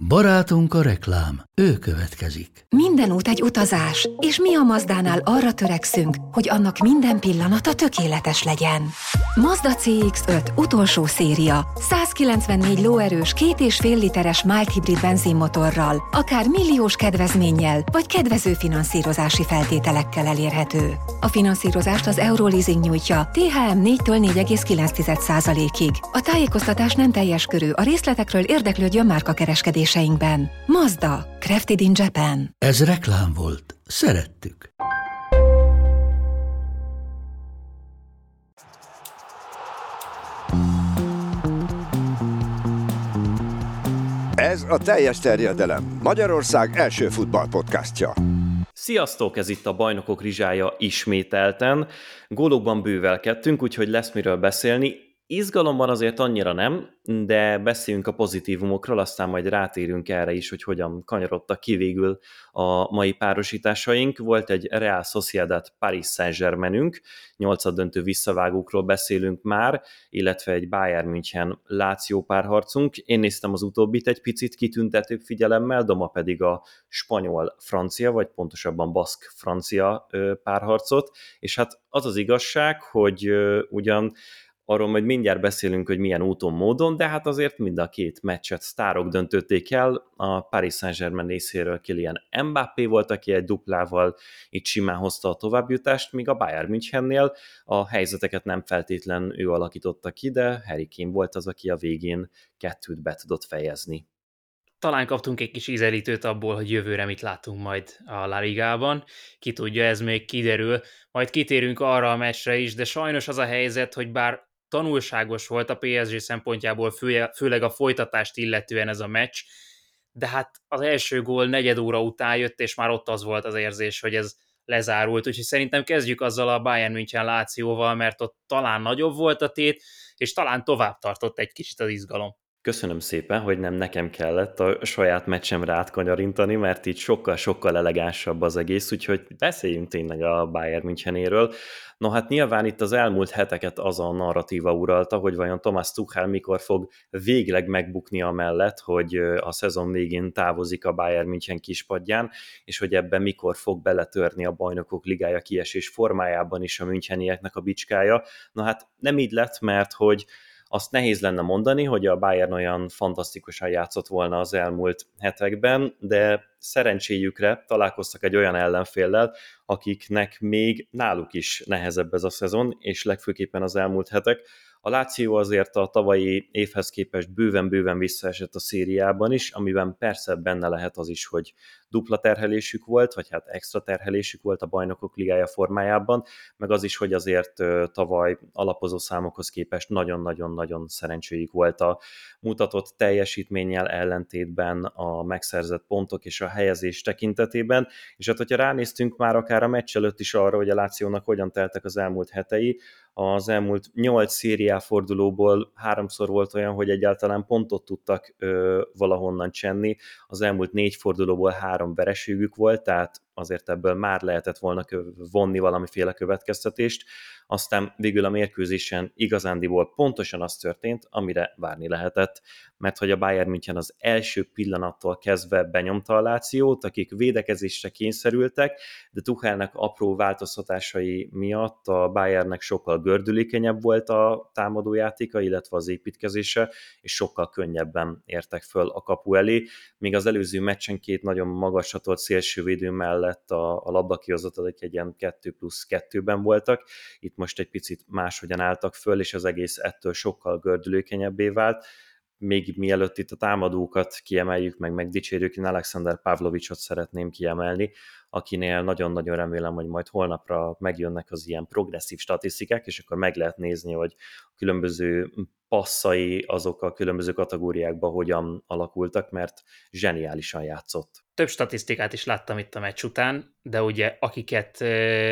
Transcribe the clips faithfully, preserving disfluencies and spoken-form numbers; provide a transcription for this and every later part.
Barátunk a reklám, ő következik. Minden út egy utazás, és mi a Mazdánál arra törekszünk, hogy annak minden pillanata tökéletes legyen. Mazda cé iksz öt utolsó széria, százkilencvennégy lóerős, két és fél literes mild hibrid benzinmotorral, akár milliós kedvezménnyel, vagy kedvező finanszírozási feltételekkel elérhető. A finanszírozást az Euroleasing nyújtja té há em négytől négy egész kilenc százalékig. A tájékoztatás nem teljes körű, a részletekről érdeklődjön márkakereskedéseinkben. Mazda, crafted in Japan. Ez reklám volt. Szerettük. Ez a Teljes terjedelem, Magyarország első futballpodcastja. Sziasztok, ez itt a Bajnokok Rizsája ismételten. Gólokban bővelkedtünk, úgyhogy lesz miről beszélni. Izgalomban azért annyira nem, de beszéljünk a pozitívumokról, aztán majd rátérünk erre is, hogy hogyan kanyarodtak ki végül a mai párosításaink. Volt egy Real Sociedad Paris Saint-Germainünk, nyolcaddöntő visszavágókról beszélünk már, illetve egy Bayern München Lazio párharcunk. Én néztem az utóbbit egy picit kitüntetőbb figyelemmel, Doma pedig a spanyol-francia, vagy pontosabban baszk-francia párharcot, és hát az az igazság, hogy ugyan arról majd mindjárt beszélünk, hogy milyen úton, módon, de hát azért mind a két meccset sztárok döntötték el. A Paris Saint-Germain részéről Kylian Mbappé volt, aki egy duplával itt simán hozta a továbbjutást, míg a Bayern Münchennél a helyzeteket nem feltétlen ő alakította ki, de Harry Kane volt az, aki a végén kettőt be tudott fejezni. Talán kaptunk egy kis ízelítőt abból, hogy jövőre mit látunk majd a La Ligában. Ki tudja, ez még kiderül. Majd kitérünk arra a meccsre is, de sajnos az a helyzet, hogy bár tanulságos volt a pé es gé szempontjából, fő, főleg a folytatást illetően ez a meccs, de hát az első gól negyed óra után jött, és már ott az volt az érzés, hogy ez lezárult, úgyhogy szerintem kezdjük azzal a Bayern München Lációval, mert ott talán nagyobb volt a tét, és talán tovább tartott egy kicsit az izgalom. Köszönöm szépen, hogy nem nekem kellett a saját meccsemre átkanyarintani, mert így sokkal-sokkal elegánsabb az egész, úgyhogy beszéljünk tényleg a Bayern Münchenéről. No hát nyilván itt az elmúlt heteket az a narratíva uralta, hogy vajon Thomas Tuchel mikor fog végleg megbukni amellett, hogy a szezon végén távozik a Bayern München kispadján, és hogy ebben mikor fog beletörni a Bajnokok Ligája kiesés formájában is a münchenieknek a bicskája. Na hát nem így lett, mert hogy azt nehéz lenne mondani, hogy a Bayern olyan fantasztikusan játszott volna az elmúlt hetekben, de szerencséjükre találkoztak egy olyan ellenféllel, akiknek még náluk is nehezebb ez a szezon, és legfőképpen az elmúlt hetek. A Lazio azért a tavalyi évhez képest bőven-bőven visszaesett a szériában is, amiben persze benne lehet az is, hogy dupla terhelésük volt, vagy hát extra terhelésük volt a Bajnokok Ligája formájában, meg az is, hogy azért tavaly alapozó számokhoz képest nagyon-nagyon-nagyon szerencséjük volt a mutatott teljesítménnyel ellentétben a megszerzett pontok és a helyezés tekintetében, és hát hogyha ránéztünk már akár a meccs előtt is arra, hogy a Lációnak hogyan teltek az elmúlt hetei, az elmúlt nyolc szériáfordulóból háromszor volt olyan, hogy egyáltalán pontot tudtak ö, valahonnan csenni, az elmúlt négy fordulóból három vereségük volt, tehát azért ebből már lehetett volna vonni valamiféle következtetést, aztán végül a mérkőzésen igazándiból pontosan az történt, amire várni lehetett, mert hogy a Bayern München az első pillanattól kezdve benyomta a Lációt, akik védekezésre kényszerültek, de Tuchelnek apró változtatásai miatt a Bayernnek sokkal gördülékenyebb volt a támadójátéka, illetve az építkezése, és sokkal könnyebben értek föl a kapu elé, míg az előző meccsen két nagyon magaslatolt szélsővédő mellett a, a labdakihozataik egy ilyen kettő plusz kettőben voltak, itt most egy picit máshogyan álltak föl, és az egész ettől sokkal gördülékenyebbé vált. Még mielőtt itt a támadókat kiemeljük, meg megdicsérjük, én Alexander Pavlovicsot szeretném kiemelni, akinél nagyon-nagyon remélem, hogy majd holnapra megjönnek az ilyen progresszív statisztikák, és akkor meg lehet nézni, hogy a különböző passzai azok a különböző kategóriákban hogyan alakultak, mert zseniálisan játszott. Több statisztikát is láttam itt a meccs után, de ugye akiket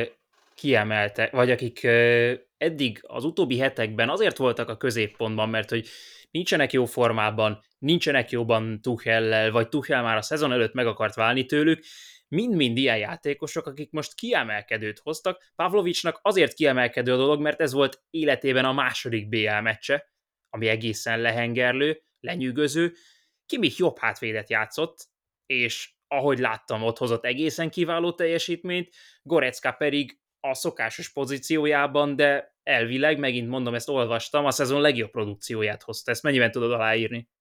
kiemeltek, vagy akik eddig az utóbbi hetekben azért voltak a középpontban, mert hogy nincsenek jó formában, nincsenek jóban Tuchellel, vagy Tuchel már a szezon előtt meg akart válni tőlük, mind-mind ilyen játékosok, akik most kiemelkedőt hoztak. Pavlovicsnak azért kiemelkedő a dolog, mert ez volt életében a második bé el meccse, ami egészen lehengerlő, lenyűgöző, Kimmich jobb hátvédet játszott, és ahogy láttam, ott hozott egészen kiváló teljesítményt, Goretzka pedig a szokásos pozíciójában, de elvileg, megint mondom, ezt olvastam, a szezon legjobb produkcióját hozta. Ezt mennyiben tudod aláírni?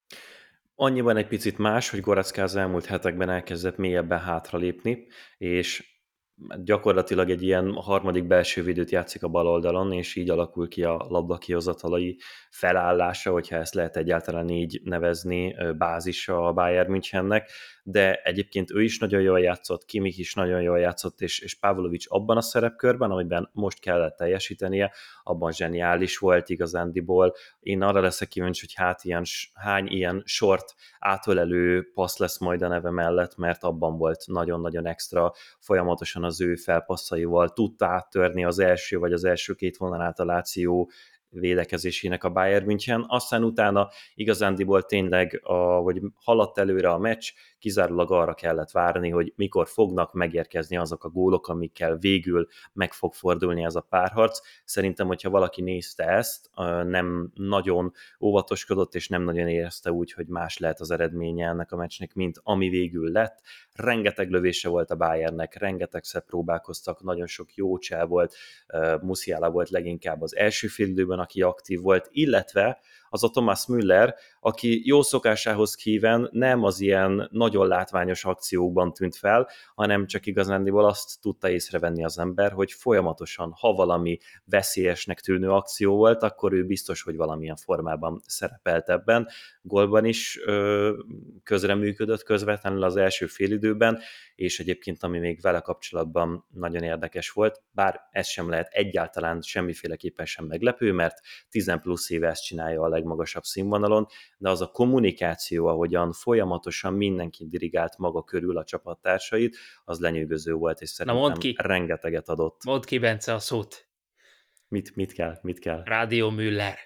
Annyiban egy picit más, hogy Goretzka az elmúlt hetekben elkezdett mélyebben hátralépni, és gyakorlatilag egy ilyen harmadik belső védőt játszik a bal oldalon, és így alakul ki a labda kihozatalai felállása, hogyha ezt lehet egyáltalán így nevezni, bázisa a Bayern Münchennek, de egyébként ő is nagyon jól játszott, Kimmich is nagyon jól játszott, és, és Pavlovics abban a szerepkörben, amiben most kellett teljesítenie, abban zseniális volt igazándiból. Én arra leszek kíváncsi, hogy hát ilyen, hány ilyen sort átölelő passz lesz majd a neve mellett, mert abban volt nagyon-nagyon extra, folyamatosan az ő felpasszaival tudta áttörni az első vagy az első két vonalát a Láció védekezésének a Bayern München, aztán utána igazándiból tényleg, a, hogy haladt előre a meccs, kizárólag arra kellett várni, hogy mikor fognak megérkezni azok a gólok, amikkel végül meg fog fordulni ez a párharc. Szerintem, hogyha valaki nézte ezt, nem nagyon óvatoskodott, és nem nagyon érezte úgy, hogy más lehet az eredménye ennek a meccsnek, mint ami végül lett. Rengeteg lövése volt a Bayernnek, rengetegszer próbálkoztak, nagyon sok jó csel volt, Musiala volt leginkább az első félidőben, aki aktív volt, illetve az a Thomas Müller, aki jó szokásához híven nem az ilyen nagyon látványos akciókban tűnt fel, hanem csak igazándiból azt tudta észrevenni az ember, hogy folyamatosan, ha valami veszélyesnek tűnő akció volt, akkor ő biztos, hogy valamilyen formában szerepelt ebben. Gólban is ö, közreműködött közvetlenül az első félidőben, és egyébként ami még vele kapcsolatban nagyon érdekes volt, bár ez sem lehet egyáltalán semmiféleképpen sem meglepő, mert tíz plusz éve ezt csinálja a legmagasabb színvonalon, de az a kommunikáció, ahogyan folyamatosan mindenki dirigált maga körül a csapattársait, az lenyűgöző volt, és szerintem rengeteget adott. Mondd ki, Bence, a szót. Mit, mit kell? Mit kell? Rádió Müller.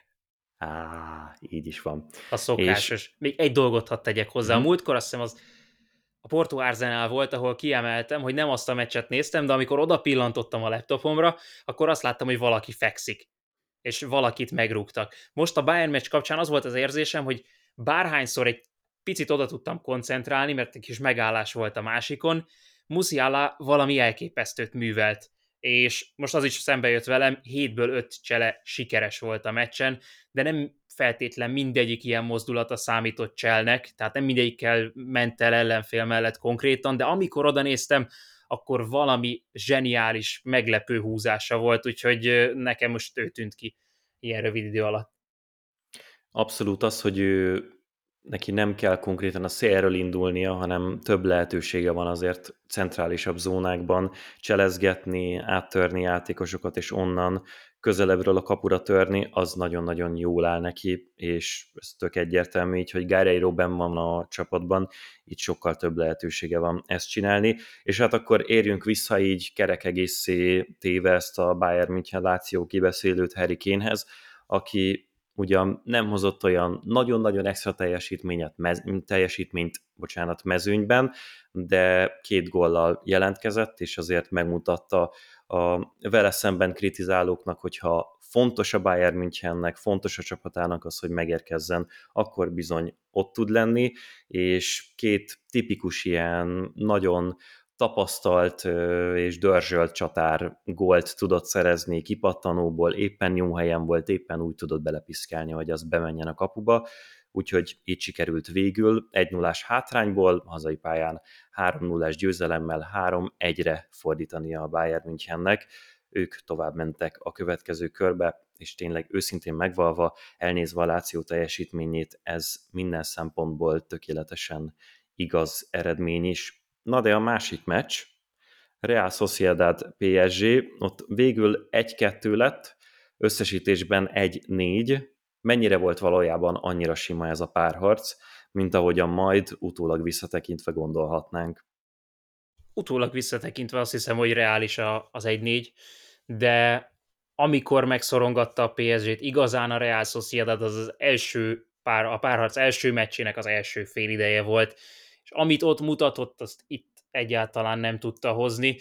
Á, így is van. A szokásos. És... Még egy dolgot hadd tegyek hozzá. Hmm. A múltkor azt hiszem az a Porto Arsenal volt, ahol kiemeltem, hogy nem azt a meccset néztem, de amikor oda pillantottam a laptopomra, akkor azt láttam, hogy valaki fekszik, és valakit megrúgtak. Most a Bayern meccs kapcsán az volt az érzésem, hogy bárhányszor egy picit oda tudtam koncentrálni, mert egy kis megállás volt a másikon, Musiala valami elképesztőt művelt. És most az is szembe jött velem, hétből öt csele sikeres volt a meccsen, de nem feltétlen mindegyik ilyen mozdulata számított cselnek, tehát nem mindegyikkel ment el ellenfél mellett konkrétan, de amikor oda néztem, akkor valami zseniális, meglepő húzása volt, úgyhogy nekem most ő tűnt ki ilyen rövid idő alatt. Abszolút az, hogy ő, neki nem kell konkrétan a szélről indulnia, hanem több lehetősége van azért centrálisabb zónákban cselezgetni, áttörni játékosokat, és onnan közelebbről a kapura törni, az nagyon-nagyon jól áll neki, és ez tök egyértelmű így, hogy Guerreiro benn van a csapatban, így sokkal több lehetősége van ezt csinálni, és hát akkor érjünk vissza így kerek egészé téve ezt a Bayern München Láció kibeszélőt Harry Kanehez, aki ugyan nem hozott olyan nagyon-nagyon extra teljesítményt, mez, teljesítményt bocsánat, mezőnyben, de két góllal jelentkezett, és azért megmutatta a vele szemben kritizálóknak, hogyha fontos a Bayern Münchennek, fontos a csapatának az, hogy megérkezzen, akkor bizony ott tud lenni, és két tipikus ilyen nagyon tapasztalt és dörzsölt csatár gólt tudott szerezni kipattanóból, éppen jó helyen volt, éppen úgy tudott belepiszkálni, hogy az bemenjen a kapuba, úgyhogy így sikerült végül egy nullás hátrányból, hazai pályán három nullás győzelemmel három egyre fordítania a Bayern Münchennek. Ők tovább mentek a következő körbe, és tényleg őszintén megvalva, elnézve a Láció teljesítményét, ez minden szempontból tökéletesen igaz eredmény is. Na de a másik meccs, Real Sociedad pé es gé, ott végül egy kettő lett, összesítésben egy négy. Mennyire volt valójában annyira sima ez a párharc, mint ahogyan majd utólag visszatekintve gondolhatnánk? Utólag visszatekintve azt hiszem, hogy reális az egy négy, de amikor megszorongatta a pé es gét, igazán a Real Sociedad az, az első pár, a párharc első meccsének az első félideje volt, és amit ott mutatott, azt itt egyáltalán nem tudta hozni.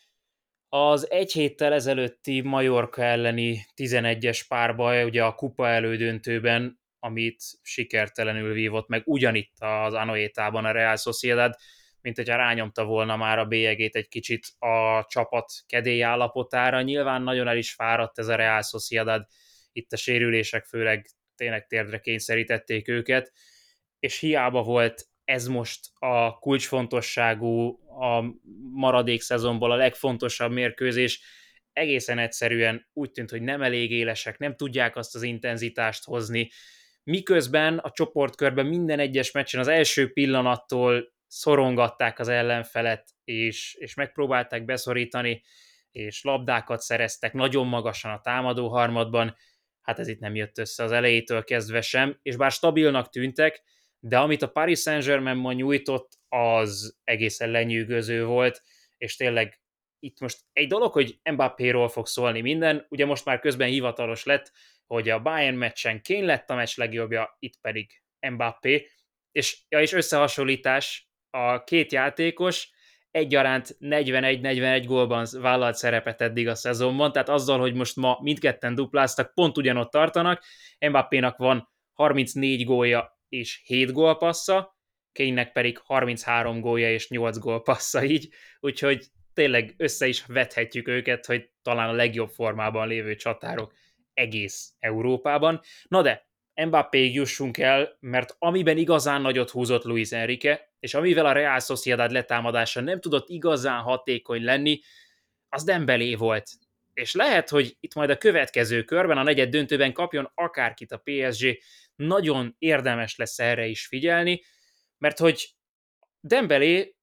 Az egy héttel ezelőtti Mallorca elleni tizenegyes párba, ugye a kupa elődöntőben, amit sikertelenül vívott meg ugyanitt az Anoetában a Real Sociedad, mint hogyha rányomta volna már a bélyegét egy kicsit a csapat kedély állapotára. Nyilván nagyon el is fáradt ez a Real Sociedad, itt a sérülések főleg tényleg térdre kényszerítették őket, és hiába volt ez most a kulcsfontosságú, a maradék szezonból a legfontosabb mérkőzés, egészen egyszerűen úgy tűnt, hogy nem elég élesek, nem tudják azt az intenzitást hozni, miközben a csoportkörben minden egyes meccsen az első pillanattól szorongatták az ellenfelet, és, és megpróbálták beszorítani, és labdákat szereztek nagyon magasan a támadó harmadban, hát ez itt nem jött össze az elejétől kezdve sem, és bár stabilnak tűntek, de amit a Paris Saint-Germain ma nyújtott, az egészen lenyűgöző volt, és tényleg itt most egy dolog, hogy Mbappéról fog szólni minden, ugye most már közben hivatalos lett, hogy a Bayern meccsen Kane lett a meccs legjobbja, itt pedig Mbappé, és, ja, és összehasonlítás, a két játékos egyaránt negyvenegy negyvenegy gólban vállalt szerepet eddig a szezonban, tehát azzal, hogy most ma mindketten dupláztak, pont ugyanott tartanak, Mbappénak van harmincnégy gólja és hét gólpassza, Kane-nek pedig harminchárom gólja és nyolc gólpassza így, úgyhogy tényleg össze is vethetjük őket, hogy talán a legjobb formában lévő csatárok egész Európában. Na de, Mbappéig jussunk el, mert amiben igazán nagyot húzott Luis Enrique, és amivel a Real Sociedad letámadása nem tudott igazán hatékony lenni, az Dembélé volt. És lehet, hogy itt majd a következő körben, a negyed döntőben kapjon akárkit a pé es gé, nagyon érdemes lesz erre is figyelni, mert hogy Dembélé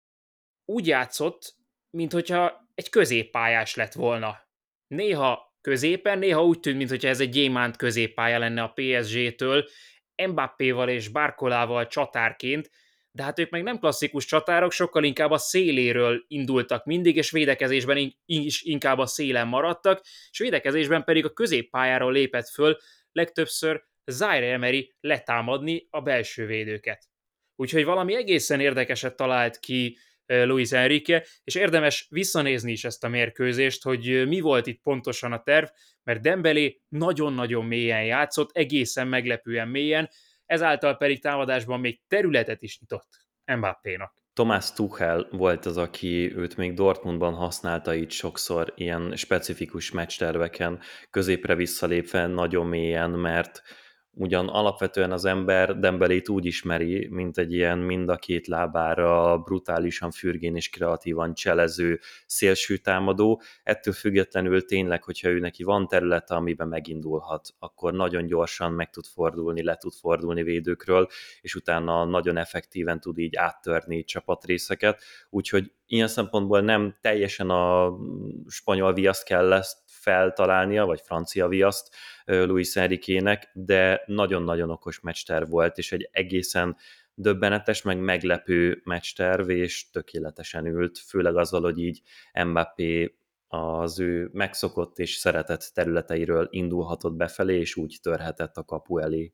úgy játszott, minthogyha egy középpályás lett volna. Néha középen, néha úgy tűnt, mintha ez egy gyémánt középpálya lenne a pé es gé-től, Mbappéval és Barcolával csatárként, de hát ők meg nem klasszikus csatárok, sokkal inkább a széléről indultak mindig, és védekezésben is inkább a szélen maradtak, és védekezésben pedig a középpályáról lépett föl, legtöbbször Zaire Emery letámadni a belső védőket. Úgyhogy valami egészen érdekeset talált ki Luis Enrique, és érdemes visszanézni is ezt a mérkőzést, hogy mi volt itt pontosan a terv, mert Dembélé nagyon-nagyon mélyen játszott, egészen meglepően mélyen, ezáltal pedig támadásban még területet is nyitott Mbappénak. Thomas Tuchel volt az, aki őt még Dortmundban használta így sokszor ilyen specifikus meccsterveken, középre visszalépve nagyon mélyen, mert ugyan alapvetően az ember Dembélét úgy ismeri, mint egy ilyen mind a két lábára brutálisan fürgén és kreatívan cselező szélsőtámadó, ettől függetlenül tényleg, hogyha ő neki van területe, amiben megindulhat, akkor nagyon gyorsan meg tud fordulni, le tud fordulni védőkről, és utána nagyon effektíven tud így áttörni csapatrészeket, úgyhogy ilyen szempontból nem teljesen a spanyol viaszt kell ezt feltalálnia, vagy francia viaszt Luis Enriquének, de nagyon-nagyon okos meccsterv volt, és egy egészen döbbenetes, meg meglepő meccsterv, és tökéletesen ült, főleg azzal, hogy így Mbappé az ő megszokott és szeretett területeiről indulhatott befelé, és úgy törhetett a kapu elé.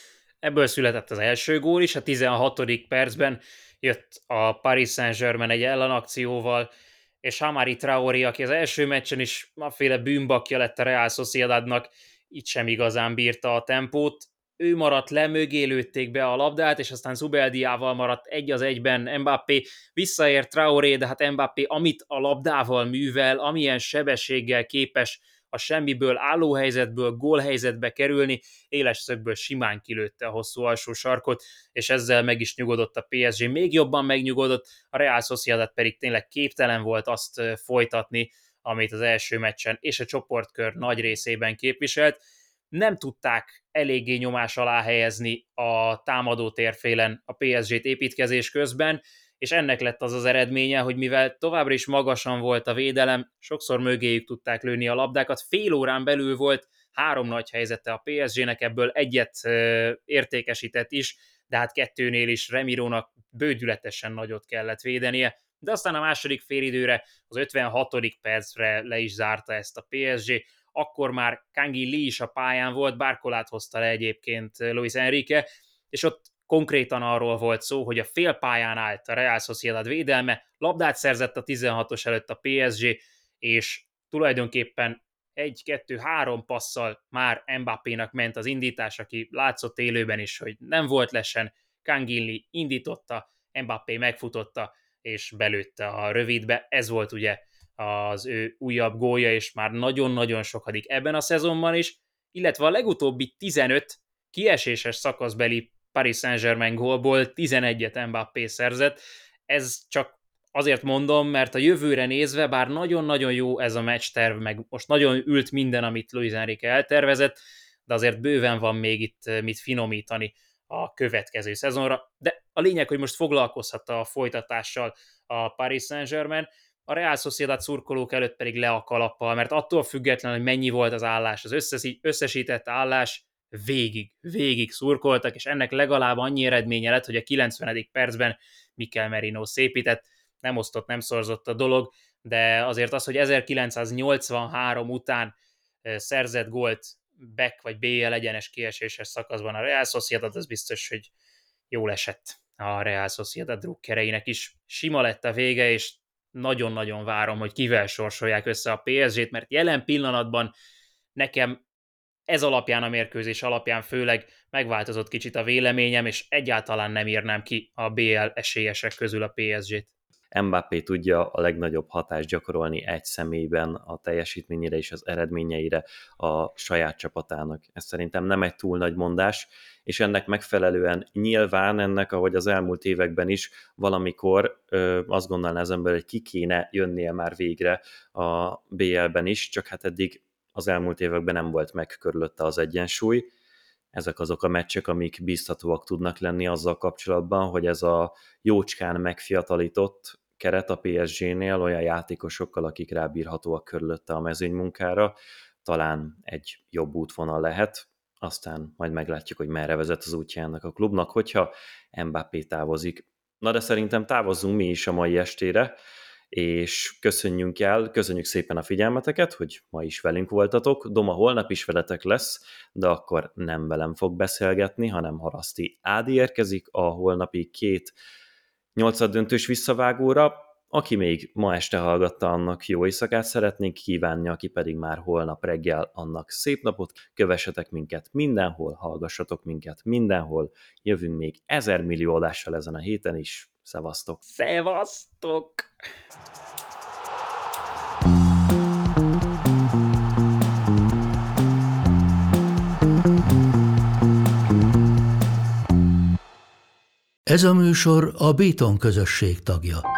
Ebből született az első gól is, a tizenhatodik percben jött a Paris Saint-Germain egy ellenakcióval, és Amari Traoré, aki az első meccsen is aféle bűnbakja lett a Real Sociedadnak, itt sem igazán bírta a tempót. Ő maradt le, mögé lőtték be a labdát, és aztán Zubeldiával maradt egy az egyben Mbappé. Visszaért Traoré, de hát Mbappé amit a labdával művel, amilyen sebességgel képes a semmiből, állóhelyzetből, gólhelyzetbe kerülni, éles szögből simán kilőtte a hosszú alsó sarkot, és ezzel meg is nyugodott a pé es gé, még jobban megnyugodott, a Real Sociedad pedig tényleg képtelen volt azt folytatni, amit az első meccsen és a csoportkör nagy részében képviselt. Nem tudták eléggé nyomás alá helyezni a támadó térfélen a pé es gét építkezés közben, és ennek lett az az eredménye, hogy mivel továbbra is magasan volt a védelem, sokszor mögéjük tudták lőni a labdákat, fél órán belül volt három nagy helyzete a pé es gének, ebből egyet értékesített is, de hát kettőnél is Remirónak bődületesen nagyot kellett védenie, de aztán a második félidőre, az ötvenhatodik percre le is zárta ezt a pé es gé, akkor már Canguilí is a pályán volt, Barcolát hozta le egyébként Luis Enrique, és ott konkrétan arról volt szó, hogy a félpályán állt a Real Sociedad védelme, labdát szerzett a tizenhatos előtt a pé es gé, és tulajdonképpen egy, kettő, három passzal már Mbappénak ment az indítás, aki látszott élőben is, hogy nem volt lesen, Kangilli indította, Mbappé megfutotta, és belőtte a rövidbe. Ez volt ugye az ő újabb gólja, és már nagyon-nagyon sokadik ebben a szezonban is, illetve a legutóbbi tizenöt kieséses szakaszbeli Paris Saint-Germain gólból tizenegyet Mbappé szerzett. Ez csak azért mondom, mert a jövőre nézve, bár nagyon-nagyon jó ez a meccsterv, meg most nagyon ült minden, amit Luis Enrique eltervezett, de azért bőven van még itt mit finomítani a következő szezonra. De a lényeg, hogy most foglalkozhatta a folytatással a Paris Saint-Germain, a Real Sociedad szurkolók előtt pedig le a kalappal, mert attól függetlenül, hogy mennyi volt az állás, az összes, összesített állás, végig, végig szurkoltak, és ennek legalább annyi eredménye lett, hogy a kilencvenedik percben Mikel Merino szépített, nem osztott, nem szorzott a dolog, de azért az, hogy ezerkilencszáznyolcvanhárom után szerzett gólt back vagy bé el egyenes kieséses szakaszban a Real Sociedad, az biztos, hogy jól esett a Real Sociedad drukkereinek is. Sima lett a vége, és nagyon-nagyon várom, hogy kivel sorsolják össze a pé es gét, mert jelen pillanatban nekem ez alapján, a mérkőzés alapján főleg megváltozott kicsit a véleményem, és egyáltalán nem írnám ki a bé el esélyesek közül a pé es gét. Mbappé tudja a legnagyobb hatást gyakorolni egy személyben a teljesítményére és az eredményeire a saját csapatának. Ez szerintem nem egy túl nagy mondás, és ennek megfelelően nyilván ennek, ahogy az elmúlt években is, valamikor ö, azt gondolná az ember, hogy ki kéne jönnie már végre a bé elben is, csak hát eddig az elmúlt években nem volt meg körülötte az egyensúly. Ezek azok a meccsek, amik bíztatóak tudnak lenni azzal kapcsolatban, hogy ez a jócskán megfiatalított keret a pé es génél olyan játékosokkal, akik rábírhatóak körülötte a mezőnymunkára, talán egy jobb útvonal lehet, aztán majd meglátjuk, hogy merre vezet az útjának a klubnak, hogyha Mbappé távozik. Na de szerintem távozzunk mi is a mai estére, és köszönjünk el, köszönjük szépen a figyelmeteket, hogy ma is velünk voltatok. Doma holnap is veletek lesz, de akkor nem velem fog beszélgetni, hanem Haraszti Ádi érkezik a holnapi két nyolcaddöntős visszavágóra. Aki még ma este hallgatta, annak jó éjszakát szeretnénk kívánni, aki pedig már holnap reggel, annak szép napot. Kövessetek minket mindenhol, hallgassatok minket mindenhol. Jövünk még ezer millió adással ezen a héten is. Szevasztok! Szevasztok! Ez a műsor a Béton közösség tagja.